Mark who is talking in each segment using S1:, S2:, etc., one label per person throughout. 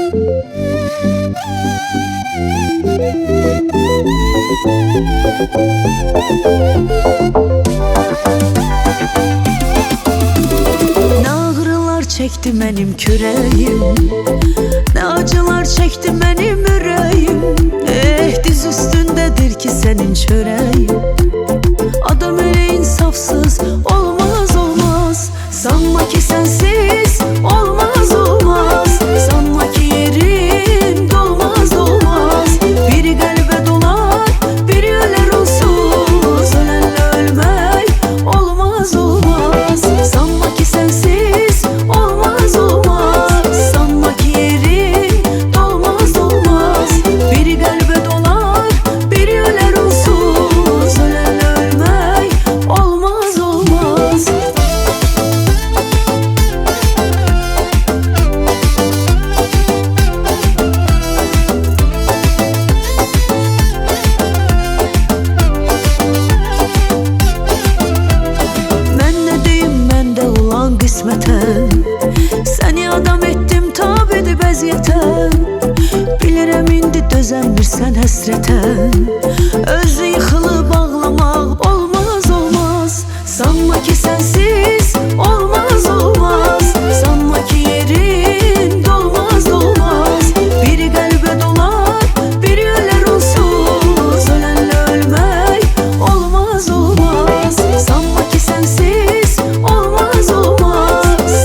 S1: Ne ağrılar çekti benim küreğim, ne acılar çekti benim yüreğim. Diz üstündedir ki senin çöreğin. Adam öyle insafsız olmaz olmaz. Sanma ki sensiz olmaz olmaz. Sanma ki yerin dolmaz dolmaz. Biri kalbe dolar, biri öler onsuz. Ölenle ölmek olmaz olmaz. Sanma ki sensiz olmaz olmaz. Sanma ki yerin dolmaz dolmaz. Biri kalbe dolar, biri öler onsuz. Ölenle ölmek olmaz olmaz. Kısmeten seni adam ettim tab edib əziyyətən. Bilirəm indi dözəmirsən həsrətən. Özü yıxılıb ağlamaq olmaz olmaz. Sanma ki sensiz olmaz olmaz. Sanma ki yerin dolmaz dolmaz. Biri qəlbə dolar, biri ölər onsuz. Ölənlə ölmək olmaz olmaz. Sanma ki sensiz olmaz olmaz.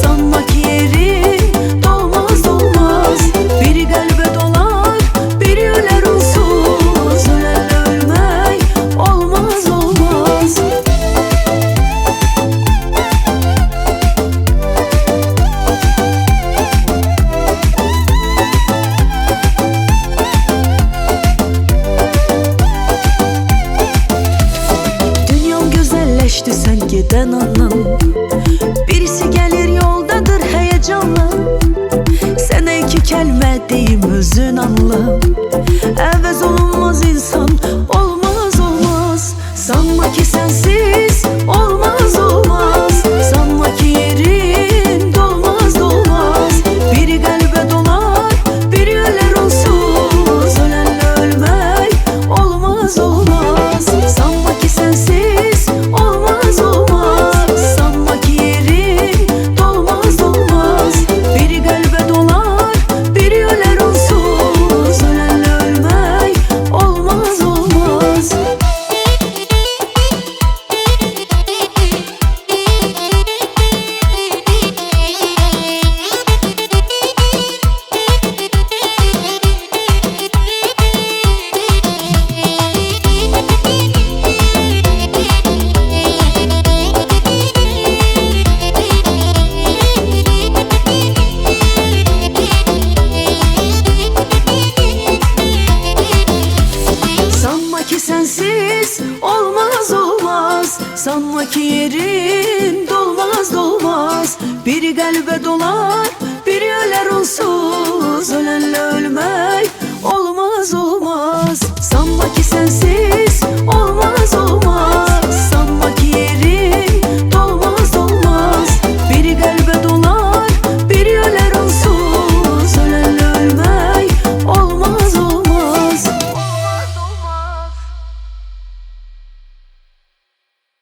S1: Sen giden andan birisi gelir yoldadır heyecanla. Sana iki kelime deyim özün anla. Əvəz olunmaz insan olmaz olmaz. Sanma ki sensiz olmaz olmaz. Sanma ki yerin dolmaz dolmaz. Biri qəlbə dolar, biri ölər onsuz. Ölenle ölmek olmaz olmaz. Sanma ki sensiz olmaz olmaz. Sanma ki yerin dolmaz dolmaz. Biri kalbe dolar, biri öler onsuz. Ölenle ölmek olmaz olmaz. Sensiz olmaz olmaz. Sanma ki yerin dolmaz dolmaz. Biri kalbe dolar, biri öler onsuz. Ölenle ölmek olmaz olmaz. Sanma ki sensiz